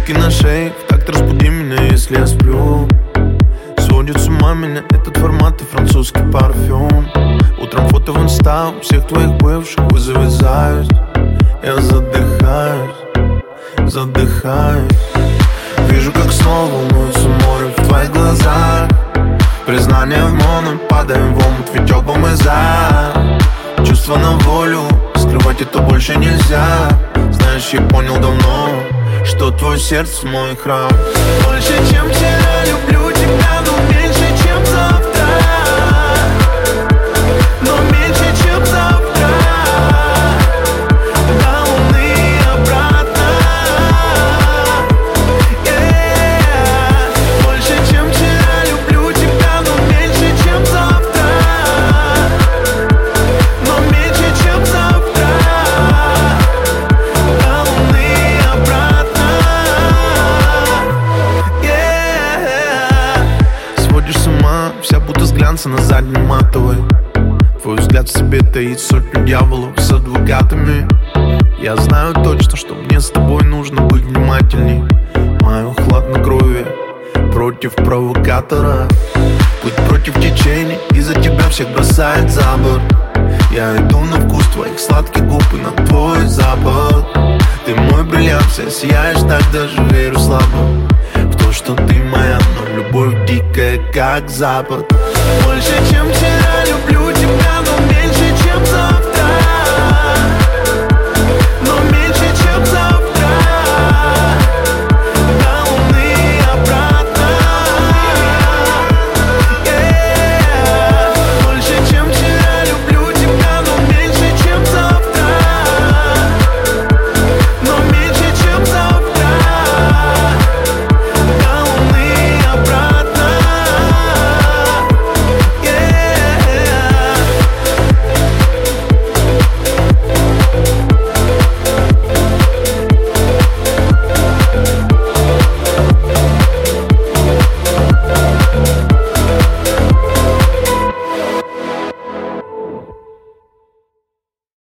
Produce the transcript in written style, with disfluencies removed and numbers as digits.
Руки на шее, в такт разбуди меня, если я сплю. Сводит с ума меня этот формат и французский парфюм. Утром фото в инста у всех твоих бывших вызовет зависть. Я задыхаюсь, задыхаюсь. Вижу, как снова волнуется море в твоих глазах. Признание в моно, падаем в омут, ведь оба мы за. Чувства на волю, скрывать это больше нельзя. Знаешь, я понял давно, что твое сердце мой храм. Больше, чем вчера, люблю тебя, но меньше, чем завтра. Но меньше, чем завтра. До луны и обратно. Больше, чем вчера, люблю тебя, но меньше, чем завтра. Но меньше, чем завтра. До луны и обратно. Сводишь с ума, вся будто с глянца на задней матовой. Твой взгляд в себе таит сотню дьяволов с адвокатами. Я знаю точно, что мне с тобой нужно быть внимательней. Мое хладнокровие против провокатора. Плыть против течения, из-за тебя всех бросает за борт. Я иду на вкус твоих сладких губ и на твой запах. Ты мой бриллиант, вся сияешь, так даже верю слабо в то, что ты моя, но любовь дикая, как запад. Больше, чем вчера, люблю тебя.